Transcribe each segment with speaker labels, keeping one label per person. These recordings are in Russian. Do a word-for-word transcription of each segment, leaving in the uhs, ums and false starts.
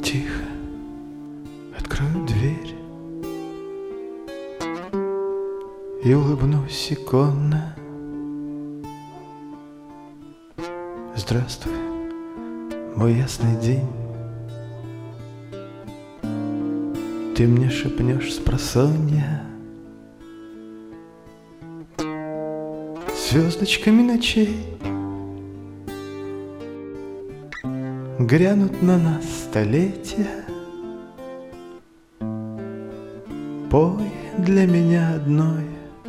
Speaker 1: Тихо открою дверь и улыбнусь иконно. Здравствуй, мой ясный день. Ты мне шепнешь спросонья звездочками ночей грянут на нас столетия. Пой для меня одной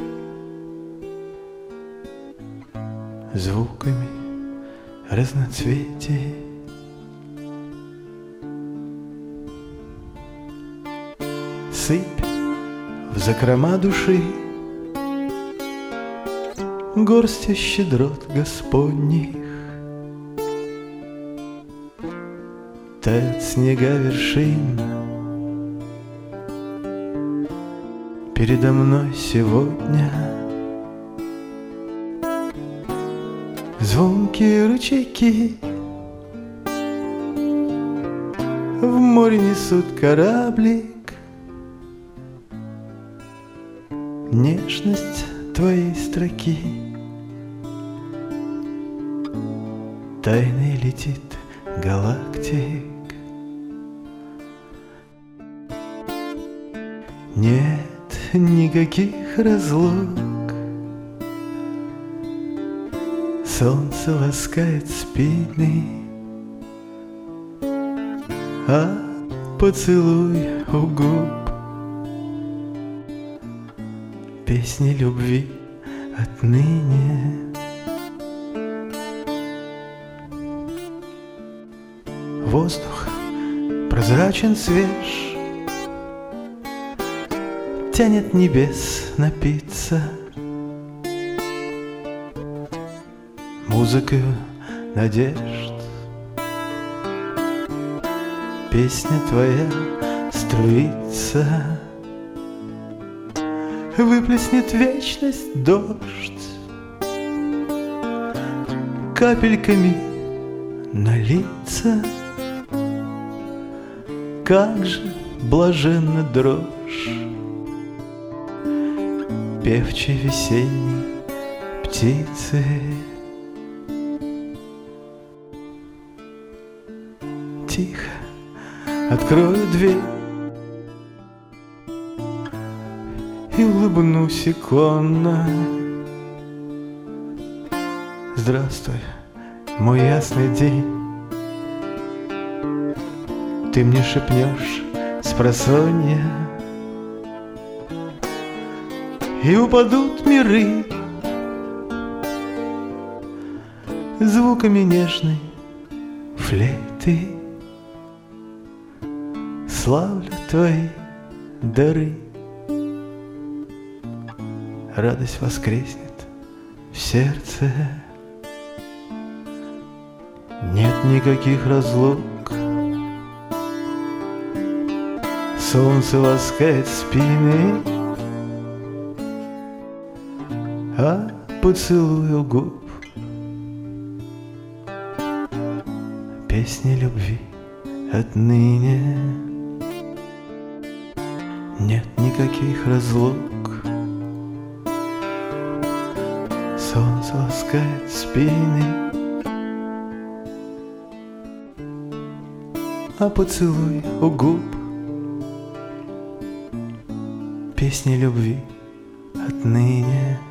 Speaker 1: звуками разноцветий. Сыпь в закрома души горстью щедрот Господних. Тают снега вершин передо мной сегодня. Звонкие ручейки в море несут кораблик. Нежность твоей строки тайной летит галактик. Нет никаких разлук. Солнце ласкает спины, а поцелуй у губ песни любви отныне. Воздух прозрачен, свеж, тянет небес напиться музыкою надежд. Песня твоя струится, выплеснет вечность дождь, капельками на лица. Как же блаженна дрожь певчей весенней птицы. Тихо открою дверь и улыбнусь иконно. Здравствуй, мой ясный день. Ты мне шепнешь спросонья, и упадут миры звуками нежной флейты. Славлю твои дары, радость воскреснет в сердце. Нет никаких разлук. Солнце ласкает спины, а поцелуй у губ песни любви отныне. Нет никаких разлук. Солнце ласкает спины, а поцелуй у губ песни любви отныне.